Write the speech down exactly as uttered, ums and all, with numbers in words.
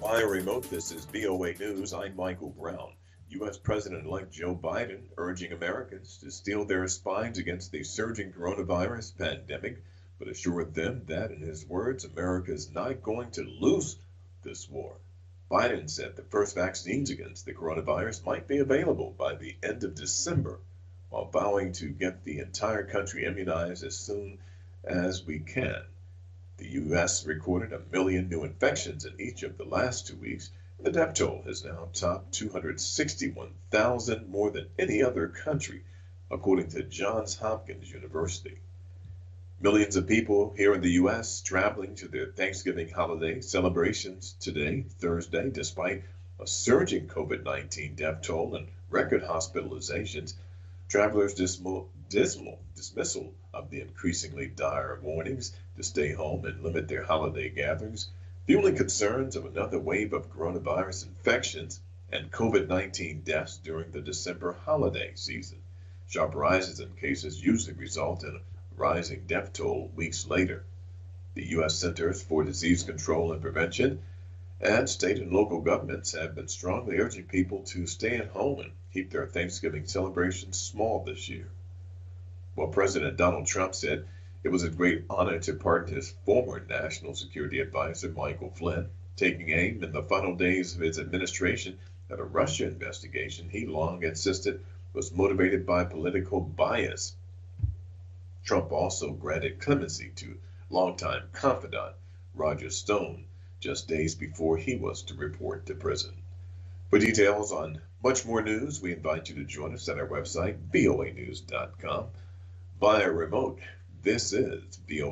Via remote, this is V O A News. I'm Michael Brown. U S. President-elect Joe Biden urging Americans to steel their spines against the surging coronavirus pandemic, but assured them that, in his words, America is not going to lose this war. Biden said the first vaccines against the coronavirus might be available by the end of December, while vowing to get the entire country immunized as soon as we can. The U S recorded a million new infections in each of the last two weeks, and the death toll has now topped two hundred sixty-one thousand, more than any other country, according to Johns Hopkins University. Millions of people here in the U S traveling to their Thanksgiving holiday celebrations today, Thursday, despite a surging COVID nineteen death toll and record hospitalizations. Travelers' dismal, dismal dismissal of the increasingly dire warnings to stay home and limit their holiday gatherings, fueling concerns of another wave of coronavirus infections and COVID nineteen deaths during the December holiday season. Sharp rises in cases usually result in a rising death toll weeks later. The U S. Centers for Disease Control and Prevention and state and local governments have been strongly urging people to stay at home and keep their Thanksgiving celebrations small this year. Well, President Donald Trump said it was a great honor to pardon his former National Security Advisor, Michael Flynn, taking aim in the final days of his administration at a Russia investigation he long insisted was motivated by political bias. Trump also granted clemency to longtime confidant Roger Stone just days before he was to report to prison. For details on much more news, we invite you to join us at our website, V O A news dot com. Via remote, this is V O A.